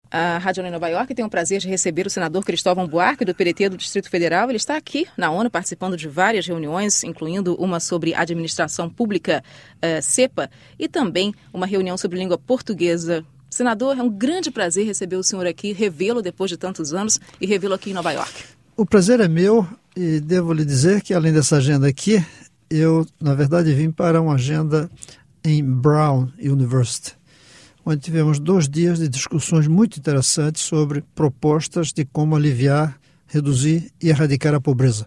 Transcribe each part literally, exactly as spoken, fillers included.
A Rádio ONU em Nova York tem o prazer de receber o senador Cristóvão Buarque, do P D T do Distrito Federal. Ele está aqui na ONU participando de várias reuniões, incluindo uma sobre administração pública, uh, CEPA, e também uma reunião sobre língua portuguesa. Senador, é um grande prazer receber o senhor aqui, revê-lo depois de tantos anos e revê-lo aqui em Nova York. O prazer é meu e devo lhe dizer que, além dessa agenda aqui, eu, na verdade, vim para uma agenda em Brown University, onde tivemos dois dias de discussões muito interessantes sobre propostas de como aliviar, reduzir e erradicar a pobreza.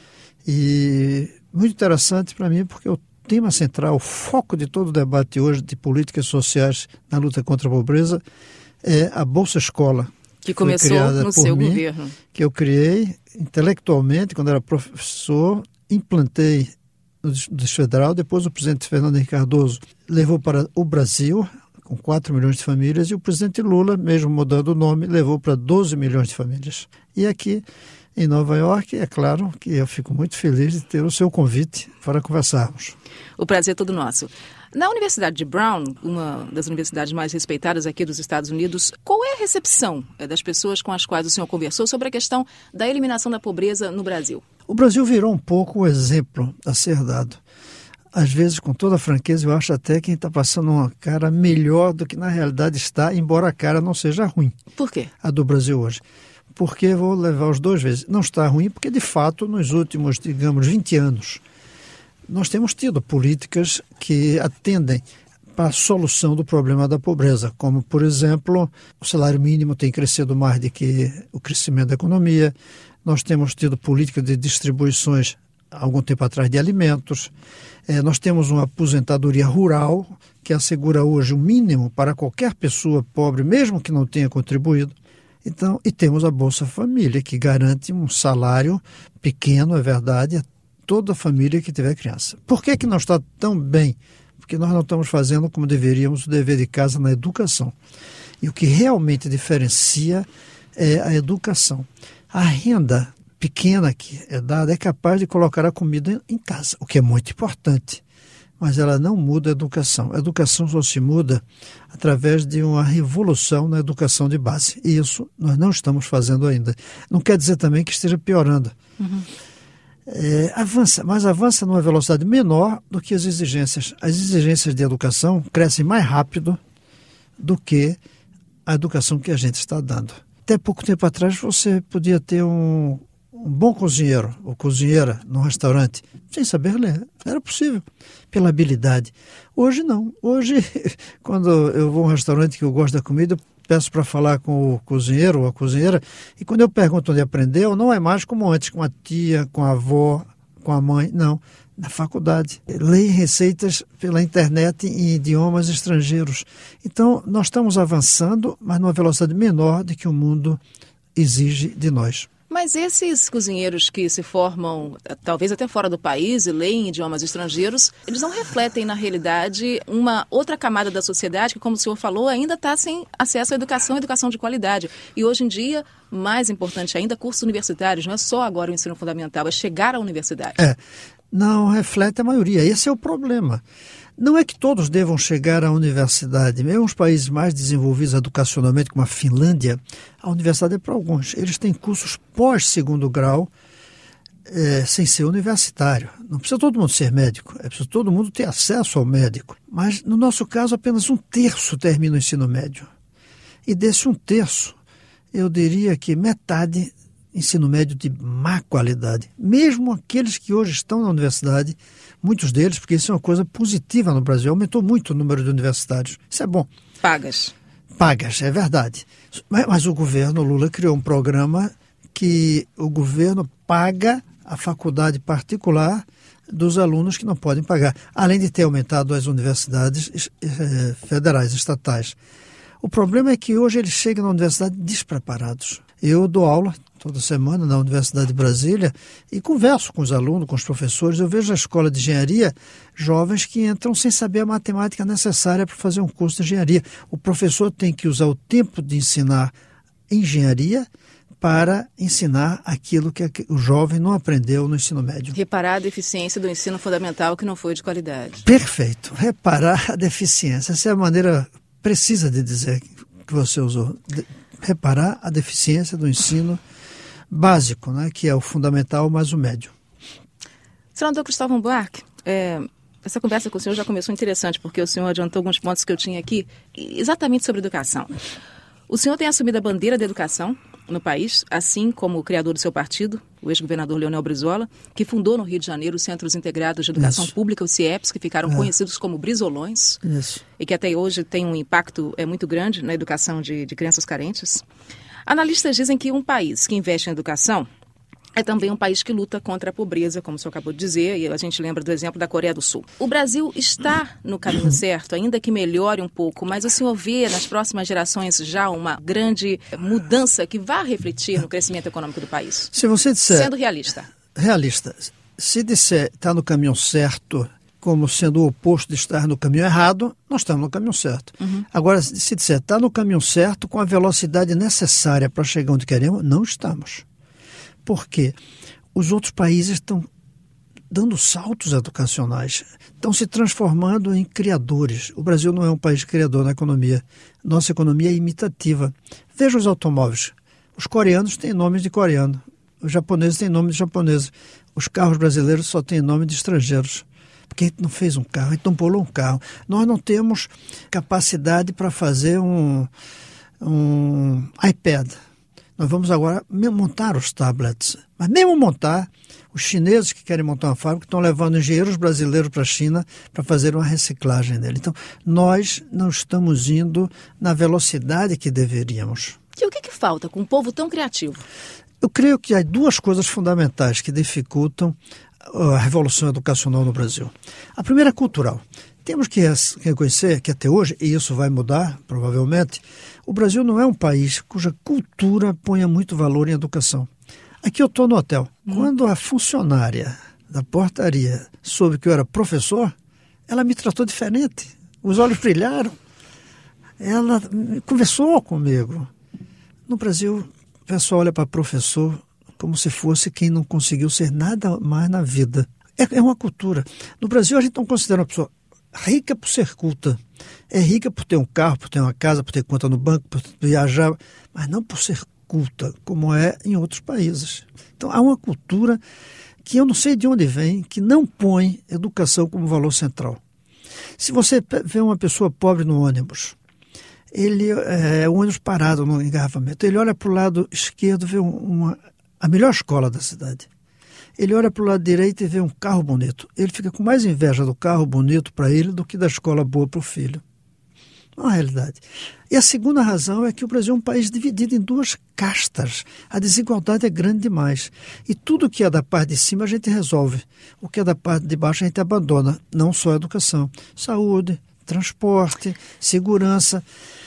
E muito interessante para mim, porque o tema central, o foco de todo o debate hoje de políticas sociais na luta contra a pobreza é a Bolsa Escola. Que começou no seu mim, governo. Que eu criei intelectualmente, quando era professor, implantei no Distrito Federal, depois o presidente Fernando Henrique Cardoso levou para o Brasil, com quatro milhões de famílias, e o presidente Lula, mesmo mudando o nome, levou para doze milhões de famílias. E aqui em Nova York, é claro que eu fico muito feliz de ter o seu convite para conversarmos. O prazer é todo nosso. Na Universidade de Brown, uma das universidades mais respeitadas aqui dos Estados Unidos, qual é a recepção das pessoas com as quais o senhor conversou sobre a questão da eliminação da pobreza no Brasil? O Brasil virou um pouco o exemplo a ser dado. Às vezes, com toda a franqueza, eu acho até que a gente está passando uma cara melhor do que na realidade está, embora a cara não seja ruim. Por quê? A do Brasil hoje. Porque vou levar os dois vezes. Não está ruim porque, de fato, nos últimos, digamos, vinte anos, nós temos tido políticas que atendem para a solução do problema da pobreza, como, por exemplo, o salário mínimo tem crescido mais do que o crescimento da economia. Nós temos tido política de distribuições há algum tempo atrás de alimentos. É, nós temos uma aposentadoria rural que assegura hoje o mínimo para qualquer pessoa pobre, mesmo que não tenha contribuído. Então, e temos a Bolsa Família, que garante um salário pequeno, é verdade, a toda a família que tiver criança. Por que que não está tão bem? Porque nós não estamos fazendo como deveríamos o dever de casa na educação. E o que realmente diferencia é a educação. A renda pequena que é dada é capaz de colocar a comida em casa, o que é muito importante, mas ela não muda a educação. A educação só se muda através de uma revolução na educação de base, e isso nós não estamos fazendo ainda. Não quer dizer também que esteja piorando. Uhum. É, avança, mas avança numa velocidade menor do que as exigências. As exigências de educação crescem mais rápido do que a educação que a gente está dando. Até pouco tempo atrás você podia ter um Um bom cozinheiro ou cozinheira num restaurante, sem saber ler, era possível, pela habilidade. Hoje não. Hoje, quando eu vou a um restaurante que eu gosto da comida, eu peço para falar com o cozinheiro ou a cozinheira, e quando eu pergunto onde aprendeu, não é mais como antes, com a tia, com a avó, com a mãe, não, na faculdade. Leem receitas pela internet em idiomas estrangeiros. Então, nós estamos avançando, mas numa velocidade menor do que o mundo exige de nós. Mas esses cozinheiros que se formam, talvez até fora do país, e leem idiomas estrangeiros, eles não refletem, na realidade, uma outra camada da sociedade que, como o senhor falou, ainda está sem acesso à educação, educação de qualidade. E hoje em dia, mais importante ainda, cursos universitários, não é só agora o ensino fundamental, é chegar à universidade. É, não reflete a maioria, esse é o problema. Não é que todos devam chegar à universidade. Mesmo os países mais desenvolvidos educacionalmente, como a Finlândia, a universidade é para alguns. Eles têm cursos pós-segundo grau, é, sem ser universitário. Não precisa todo mundo ser médico, é preciso todo mundo ter acesso ao médico. Mas, no nosso caso, apenas um terço termina o ensino médio. E desse um terço, eu diria que metade ensino médio de má qualidade. Mesmo aqueles que hoje estão na universidade, muitos deles, porque isso é uma coisa positiva no Brasil, aumentou muito o número de universitários. Isso é bom. Pagas. Pagas, é verdade. Mas, mas o governo Lula criou um programa que o governo paga a faculdade particular dos alunos que não podem pagar, além de ter aumentado as universidades eh, federais, estatais. O problema é que hoje eles chegam na universidade despreparados. Eu dou aula toda semana na Universidade de Brasília e converso com os alunos, com os professores. Eu vejo na escola de engenharia jovens que entram sem saber a matemática necessária para fazer um curso de engenharia. O professor tem que usar o tempo de ensinar engenharia para ensinar aquilo que o jovem não aprendeu no ensino médio. Reparar a deficiência do ensino fundamental que não foi de qualidade. Perfeito. Reparar a deficiência. Essa é a maneira precisa de dizer que você usou. De, reparar a deficiência do ensino básico, né, que é o fundamental, mas o médio. Senador Cristóvão Buarque, é, essa conversa com o senhor já começou interessante, porque o senhor adiantou alguns pontos que eu tinha aqui, exatamente sobre educação. O senhor tem assumido a bandeira da educação no país, assim como o criador do seu partido, o ex-governador Leonel Brizola, que fundou no Rio de Janeiro os Centros Integrados de Educação Isso. Pública, os CIEPs, que ficaram é. conhecidos como Brizolões, Isso. e que até hoje tem um impacto é, muito grande na educação de, de crianças carentes. Analistas dizem que um país que investe em educação é também um país que luta contra a pobreza, como o senhor acabou de dizer, e a gente lembra do exemplo da Coreia do Sul. O Brasil está no caminho certo, ainda que melhore um pouco, mas o senhor vê nas próximas gerações já uma grande mudança que vai refletir no crescimento econômico do país? Se você disser... Sendo realista. Realista. Se disser está no caminho certo, como sendo o oposto de estar no caminho errado, nós estamos no caminho certo. Uhum. Agora, se disser está no caminho certo, com a velocidade necessária para chegar onde queremos, não estamos. Porque os outros países estão dando saltos educacionais, estão se transformando em criadores. O Brasil não é um país criador na economia. Nossa economia é imitativa. Veja os automóveis. Os coreanos têm nome de coreano. Os japoneses têm nome de japoneses. Os carros brasileiros só têm nome de estrangeiros. Porque a gente não fez um carro, a gente não pulou um carro. Nós não temos capacidade para fazer um, um iPad. Nós vamos agora montar os tablets. Mas mesmo montar, os chineses que querem montar uma fábrica estão levando engenheiros brasileiros para a China para fazer uma reciclagem dele. Então, nós não estamos indo na velocidade que deveríamos. E o que, que falta com um povo tão criativo? Eu creio que há duas coisas fundamentais que dificultam a revolução educacional no Brasil. A primeira é cultural. Temos que reconhecer que até hoje, e isso vai mudar provavelmente, o Brasil não é um país cuja cultura ponha muito valor em educação. Aqui eu estou no hotel. Hum. Quando a funcionária da portaria soube que eu era professor, ela me tratou diferente. Os olhos brilharam. Ela conversou comigo. No Brasil, o pessoal olha para professor como se fosse quem não conseguiu ser nada mais na vida. É, é uma cultura. No Brasil, a gente não considera uma pessoa rica por ser culta. É rica por ter um carro, por ter uma casa, por ter conta no banco, por viajar, mas não por ser culta, como é em outros países. Então, há uma cultura que eu não sei de onde vem, que não põe educação como valor central. Se você vê uma pessoa pobre no ônibus, ele é o ônibus parado no engarrafamento, ele olha para o lado esquerdo, vê uma, a melhor escola da cidade. Ele olha para o lado direito e vê um carro bonito. Ele fica com mais inveja do carro bonito para ele do que da escola boa para o filho. Não é uma realidade. E a segunda razão é que o Brasil é um país dividido em duas castas. A desigualdade é grande demais. E tudo que é da parte de cima a gente resolve. O que é da parte de baixo a gente abandona. Não só a educação. Saúde, transporte, segurança.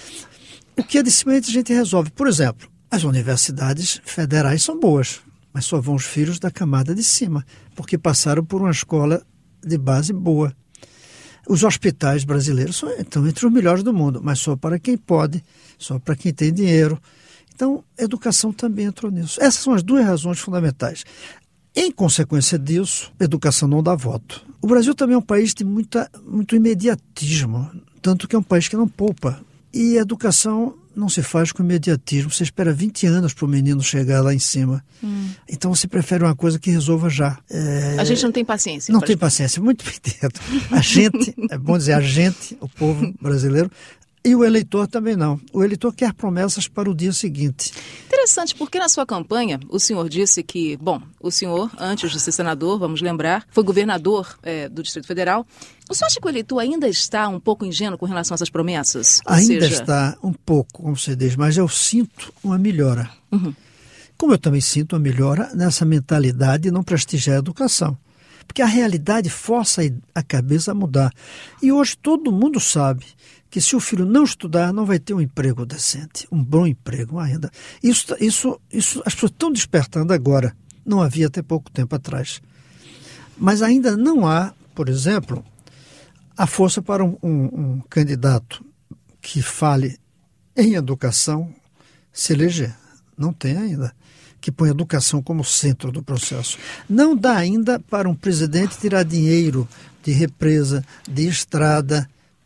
O que é de cima a gente resolve. Por exemplo, as universidades federais são boas, mas só vão os filhos da camada de cima, porque passaram por uma escola de base boa. Os hospitais brasileiros são, estão entre os melhores do mundo, mas só para quem pode, só para quem tem dinheiro. Então, a educação também entrou nisso. Essas são as duas razões fundamentais. Em consequência disso, a educação não dá voto. O Brasil também é um país de muita, muito imediatismo, tanto que é um país que não poupa. E a educação não se faz com imediatismo. Você espera vinte anos para o menino chegar lá em cima. Hum. Então você prefere uma coisa que resolva já. É... A gente não tem paciência. Não tem paciência, muito bem dentro. A gente, é bom dizer a gente, o povo brasileiro, e o eleitor também não. O eleitor quer promessas para o dia seguinte. Interessante, porque na sua campanha o senhor disse que, bom, o senhor, antes de ser senador, vamos lembrar, foi governador é, do Distrito Federal. O senhor acha que o eleitor ainda está um pouco ingênuo com relação a essas promessas? Ou ainda seja... está um pouco, como você diz, mas eu sinto uma melhora. Uhum. Como eu também sinto uma melhora nessa mentalidade de não prestigiar a educação. Porque a realidade força a cabeça a mudar. E hoje todo mundo sabe que se o filho não estudar, não vai ter um emprego decente, um bom emprego, uma renda. Isso, isso, isso as pessoas estão despertando agora. Não havia até pouco tempo atrás. Mas ainda não há, por exemplo, a força para um, um, um candidato que fale em educação se eleger. Não tem ainda. Que põe a educação como centro do processo. Não dá ainda para um presidente tirar dinheiro de represa, de estrada,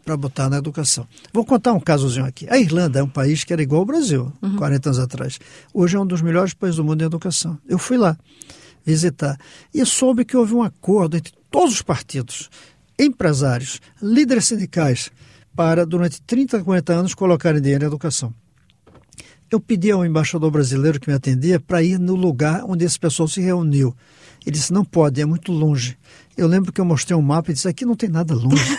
para botar na educação. Vou contar um casozinho aqui. A Irlanda é um país que era igual ao Brasil, uhum. quarenta anos atrás. Hoje é um dos melhores países do mundo em educação. Eu fui lá visitar e soube que houve um acordo entre todos os partidos, empresários, líderes sindicais, para, durante trinta, quarenta anos, colocarem dinheiro em educação. Eu pedi ao embaixador brasileiro que me atendia para ir no lugar onde esse pessoal se reuniu. Ele disse, não pode, é muito longe. Eu lembro que eu mostrei um mapa e disse, aqui não tem nada longe.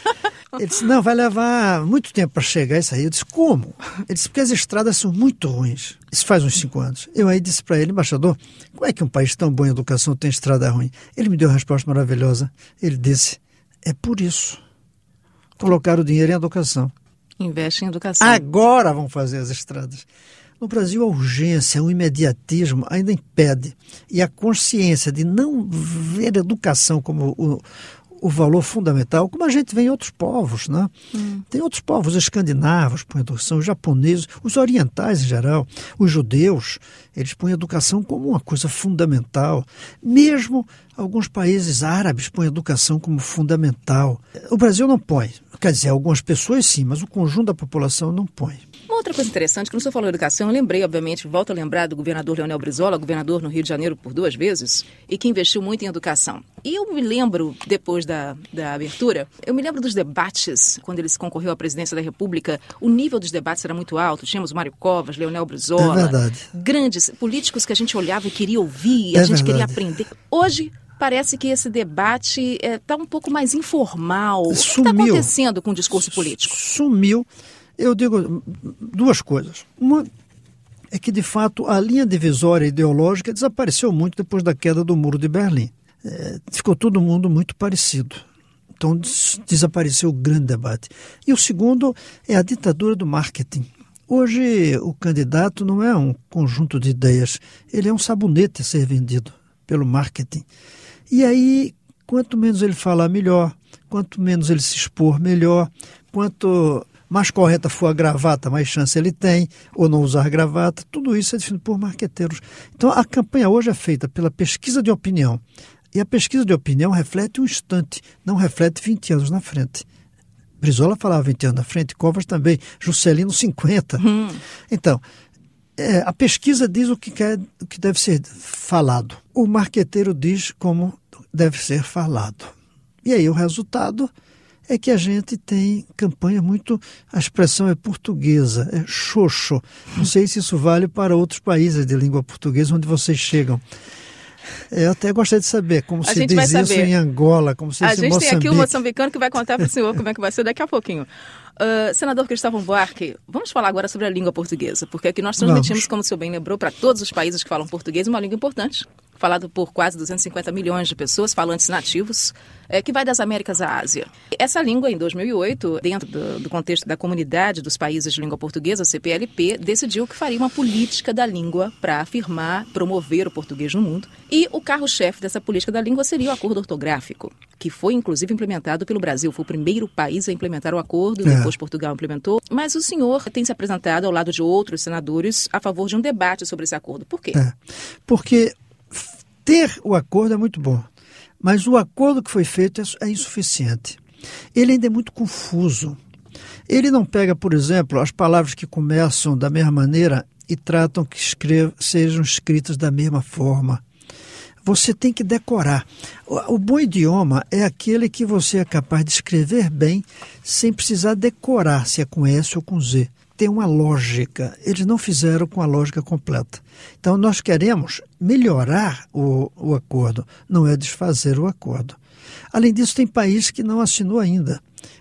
Ele disse, não, vai levar muito tempo para chegar isso aí. Eu disse, como? Ele disse, porque as estradas são muito ruins. Isso faz uns cinco anos. Eu aí disse para ele, embaixador, como é que um país tão bom em educação tem estrada ruim? Ele me deu uma resposta maravilhosa. Ele disse, é por isso. Colocaram o dinheiro em educação. Investe em educação. Agora vão fazer as estradas. No Brasil, a urgência, o imediatismo ainda impede. E a consciência de não ver a educação como o, o valor fundamental, como a gente vê em outros povos, né? Hum. Tem outros povos, os escandinavos põem educação, os japoneses, os orientais em geral, os judeus, eles põem educação como uma coisa fundamental. Mesmo alguns países árabes põem educação como fundamental. O Brasil não põe. Quer dizer, algumas pessoas sim, mas o conjunto da população não põe. Uma outra coisa interessante, quando o senhor falou em educação, eu lembrei, obviamente, volto a lembrar do governador Leonel Brizola, governador no Rio de Janeiro por duas vezes, e que investiu muito em educação. E eu me lembro, depois da, da abertura, eu me lembro dos debates, quando ele se concorreu à presidência da República, o nível dos debates era muito alto, tínhamos Mário Covas, Leonel Brizola, é verdade. Grandes políticos que a gente olhava e queria ouvir, e a é gente verdade. queria aprender. Hoje, parece que esse debate está é, um pouco mais informal. Sumiu. O que está acontecendo com o discurso político? Sumiu. Eu digo duas coisas. Uma é que, de fato, a linha divisória ideológica desapareceu muito depois da queda do Muro de Berlim. É, ficou todo mundo muito parecido. Então, des- desapareceu o grande debate. E o segundo é a ditadura do marketing. Hoje, o candidato não é um conjunto de ideias, ele é um sabonete a ser vendido pelo marketing. E aí, quanto menos ele falar, melhor. Quanto menos ele se expor, melhor. Quanto mais correta for a gravata, mais chance ele tem, ou não usar gravata. Tudo isso é definido por marqueteiros. Então, a campanha hoje é feita pela pesquisa de opinião. E a pesquisa de opinião reflete um instante, não reflete vinte anos na frente. Brizola falava vinte anos na frente, Covas também, Juscelino cinquenta. Hum. Então, é, a pesquisa diz o que, quer, o que deve ser falado. O marqueteiro diz como deve ser falado. E aí o resultado é que a gente tem campanha muito, a expressão é portuguesa, é xoxo. Não sei se isso vale para outros países de língua portuguesa onde vocês chegam. Eu até gostaria de saber como a se diz isso em Angola, como se diz em Moçambique. A gente tem aqui um moçambicano que vai contar para o senhor como é que vai ser daqui a pouquinho. Uh, senador Cristóvão Buarque, vamos falar agora sobre a língua portuguesa, porque aqui nós transmitimos, vamos. Como o senhor bem lembrou, para todos os países que falam português, uma língua importante, falada por quase duzentos e cinquenta milhões de pessoas, falantes nativos, é, que vai das Américas à Ásia. Essa língua, em dois mil e oito, dentro do, do contexto da Comunidade dos Países de Língua Portuguesa, C P L P, decidiu que faria uma política da língua para afirmar, promover o português no mundo. E o carro-chefe dessa política da língua seria o acordo ortográfico, que foi, inclusive, implementado pelo Brasil. Foi o primeiro país a implementar o acordo, é. Depois Portugal implementou. Mas o senhor tem se apresentado ao lado de outros senadores a favor de um debate sobre esse acordo. Por quê? É. Porque ter o acordo é muito bom, mas o acordo que foi feito é insuficiente. Ele ainda é muito confuso. Ele não pega, por exemplo, as palavras que começam da mesma maneira e tratam que escrevam, sejam escritas da mesma forma. Você tem que decorar. O, o bom idioma é aquele que você é capaz de escrever bem sem precisar decorar se é com S ou com Z. Tem uma lógica. Eles não fizeram com a lógica completa. Então, nós queremos melhorar o, o acordo, não é desfazer o acordo. Além disso, tem país que não assinou ainda.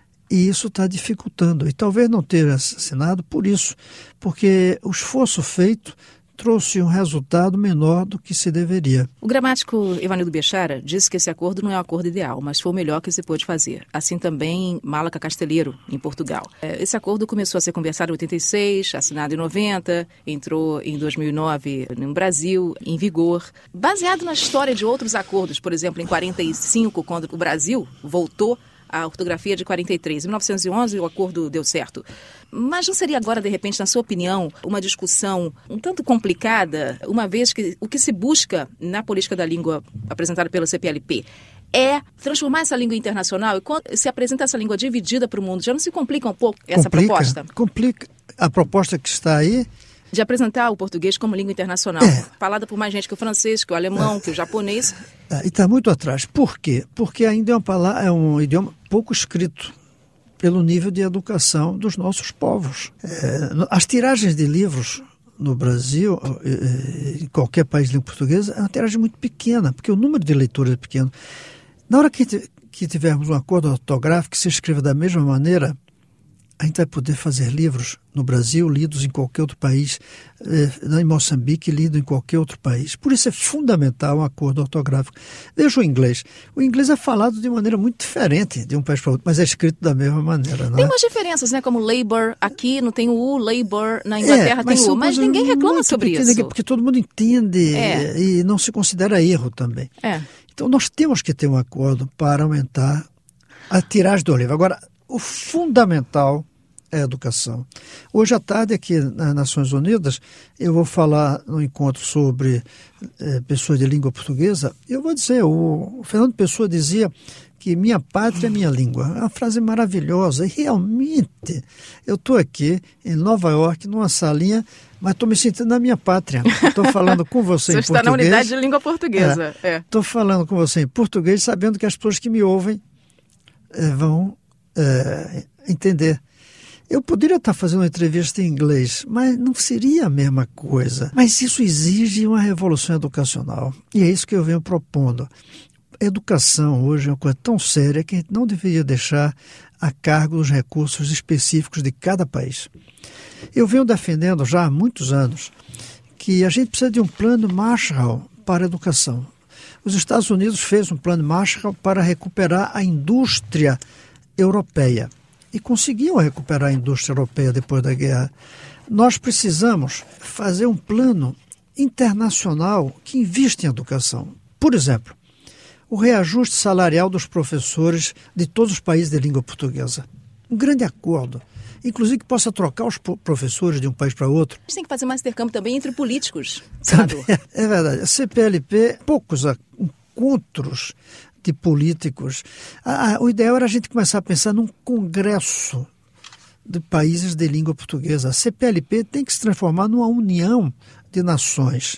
E isso está dificultando. E talvez não tenha assinado por isso, porque o esforço feito trouxe um resultado menor do que se deveria. O gramático Evanildo Bechara disse que esse acordo não é o acordo ideal, mas foi o melhor que se pôde fazer. Assim também Málaca Castelheiro, em Portugal. Esse acordo começou a ser conversado em oitenta e seis, assinado em noventa, entrou em dois mil e nove no Brasil, em vigor. Baseado na história de outros acordos, por exemplo, em quarenta e cinco, quando o Brasil voltou a ortografia de quarenta e três. Em mil novecentos e onze, o acordo deu certo. Mas não seria agora, de repente, na sua opinião, uma discussão um tanto complicada, uma vez que o que se busca na política da língua apresentada pela C P L P é transformar essa língua internacional e quando se apresenta essa língua dividida para o mundo, já não se complica um pouco essa complica, proposta? Complica. A proposta que está aí... De apresentar o português como língua internacional, é. falada por mais gente que o francês, que o alemão, é. que o japonês. É, e está muito atrás. Por quê? Porque ainda é, uma palavra, é um idioma pouco escrito pelo nível de educação dos nossos povos. É, as tiragens de livros no Brasil, em qualquer país de língua portuguesa, é uma tiragem muito pequena, porque o número de leitores é pequeno. Na hora que, que tivermos um acordo ortográfico que se escreva da mesma maneira, a gente vai poder fazer livros no Brasil, lidos em qualquer outro país, em Moçambique, lido em qualquer outro país. Por isso é fundamental um acordo ortográfico. Veja o inglês. O inglês é falado de maneira muito diferente de um país para outro, mas é escrito da mesma maneira. Não tem é? umas diferenças, né? Como labor, aqui não tem o U, labor, na Inglaterra é, tem o U, mas ninguém reclama sobre pequena, isso. Porque todo mundo entende é. e não se considera erro também. É. Então nós temos que ter um acordo para aumentar a tiragem do livro. Agora, o fundamental é a educação. Hoje à tarde, aqui nas Nações Unidas, eu vou falar no encontro sobre eh, pessoas de língua portuguesa. Eu vou dizer, o, o Fernando Pessoa dizia que minha pátria é minha língua. É uma frase maravilhosa. E realmente, eu estou aqui em Nova York, numa salinha, mas estou me sentindo na minha pátria. Estou falando com você, você em português. Você está na unidade de língua portuguesa. Estou é, é. falando com você em português, sabendo que as pessoas que me ouvem eh, vão eh, entender. Eu poderia estar fazendo uma entrevista em inglês, mas não seria a mesma coisa. Mas isso exige uma revolução educacional. E é isso que eu venho propondo. A educação hoje é uma coisa tão séria que a gente não deveria deixar a cargo dos recursos específicos de cada país. Eu venho defendendo já há muitos anos que a gente precisa de um plano Marshall para a educação. Os Estados Unidos fez um plano Marshall para recuperar a indústria europeia. E conseguiam recuperar a indústria europeia depois da guerra. Nós precisamos fazer um plano internacional que invista em educação. Por exemplo, o reajuste salarial dos professores de todos os países de língua portuguesa. Um grande acordo. Inclusive que possa trocar os professores de um país para outro. A gente tem que fazer mais intercâmbio também entre políticos, senador. É verdade. A C P L P, poucos encontros de políticos. Ah, o ideal era a gente começar a pensar num congresso de países de língua portuguesa. A C P L P tem que se transformar numa união de nações.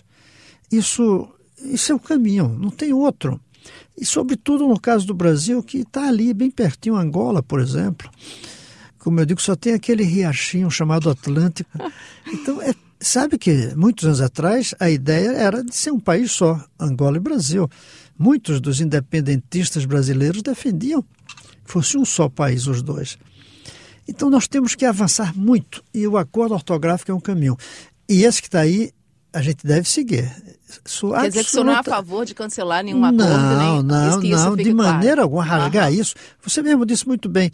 Isso, isso é o caminho, não tem outro. E sobretudo no caso do Brasil, que está ali bem pertinho, Angola, por exemplo. Como eu digo, só tem aquele riachinho chamado Atlântico. Então, é, sabe que muitos anos atrás a ideia era de ser um país só, Angola e Brasil. Muitos dos independentistas brasileiros defendiam que fosse um só país os dois. Então nós temos que avançar muito e o acordo ortográfico é um caminho. E esse que está aí, a gente deve seguir. Sou Quer absoluta... dizer que o senhor não é a favor de cancelar nenhum acordo? Não, nem... não, que não, de claro. maneira alguma, rasgar uhum. isso. Você mesmo disse muito bem,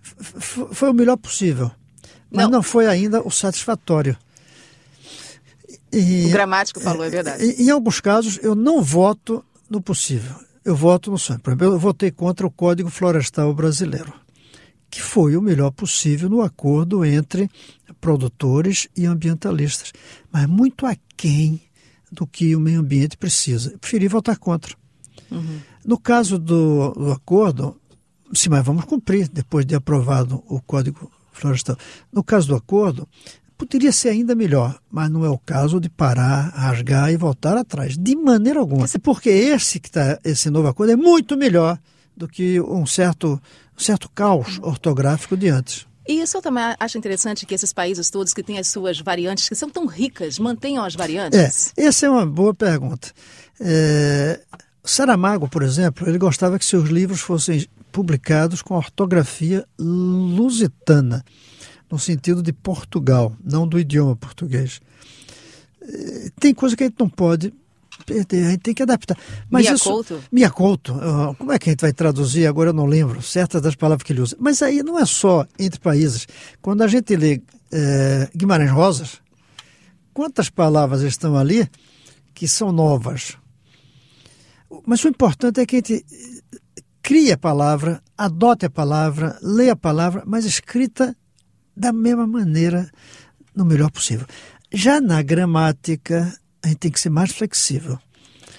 F- foi o melhor possível, mas não, não foi ainda o satisfatório. E, o gramático falou, é verdade. Em, em alguns casos, eu não voto no possível. Eu voto no sonho. Por exemplo, eu votei contra o Código Florestal Brasileiro, que foi o melhor possível no acordo entre produtores e ambientalistas, mas muito aquém do que o meio ambiente precisa. Eu preferi votar contra. Uhum. No caso do, do acordo, sim, mas vamos cumprir, depois de aprovado o Código Florestal. No caso do acordo, poderia ser ainda melhor, mas não é o caso de parar, rasgar e voltar atrás, de maneira alguma. Porque esse, que tá, esse novo acordo é muito melhor do que um certo, um certo caos ortográfico de antes. E o senhor também acha interessante que esses países todos que têm as suas variantes, que são tão ricas, mantenham as variantes? É, essa é uma boa pergunta. É, Saramago, por exemplo, ele gostava que seus livros fossem publicados com ortografia lusitana, no sentido de Portugal, não do idioma português. Tem coisa que a gente não pode perder, a gente tem que adaptar. Mas Mia isso, Couto? Mia Couto, como é que a gente vai traduzir? Agora eu não lembro certas das palavras que ele usa. Mas aí não é só entre países. Quando a gente lê é, Guimarães Rosas, quantas palavras estão ali que são novas? Mas o importante é que a gente crie a palavra, adote a palavra, leia a palavra, mas escrita da mesma maneira, no melhor possível. Já na gramática, a gente tem que ser mais flexível.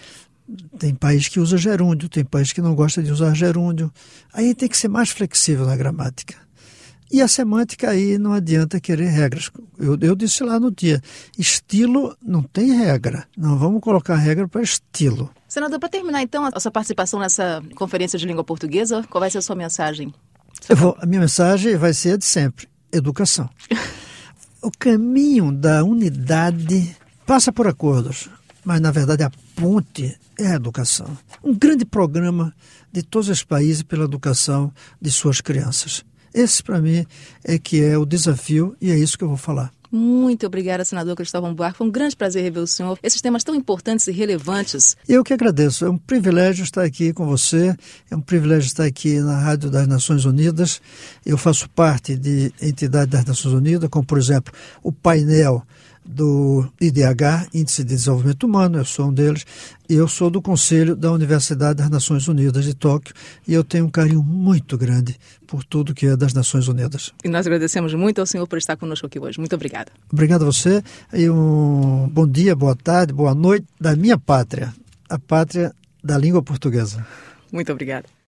Tem país que usa gerúndio, tem país que não gosta de usar gerúndio. Aí tem que ser mais flexível na gramática. E a semântica aí não adianta querer regras. Eu, eu disse lá no dia, estilo não tem regra. Não vamos colocar regra para estilo. Senador, para terminar então a sua participação nessa conferência de língua portuguesa, qual vai ser a sua mensagem? Eu vou, a minha mensagem vai ser a de sempre, educação. O caminho da unidade passa por acordos, mas na verdade a ponte é a educação. Um grande programa de todos os países pela educação de suas crianças. Esse, para mim, é que é o desafio e é isso que eu vou falar. Muito obrigada, senador Cristóvão Buarque. Foi um grande prazer rever o senhor. Esses temas tão importantes e relevantes. Eu que agradeço. É um privilégio estar aqui com você. É um privilégio estar aqui na Rádio das Nações Unidas. Eu faço parte de entidades das Nações Unidas, como, por exemplo, o painel do I D H, Índice de Desenvolvimento Humano, eu sou um deles, e eu sou do Conselho da Universidade das Nações Unidas de Tóquio, e eu tenho um carinho muito grande por tudo que é das Nações Unidas. E nós agradecemos muito ao senhor por estar conosco aqui hoje. Muito obrigada. Obrigado a você, e um bom dia, boa tarde, boa noite da minha pátria, a pátria da língua portuguesa. Muito obrigada.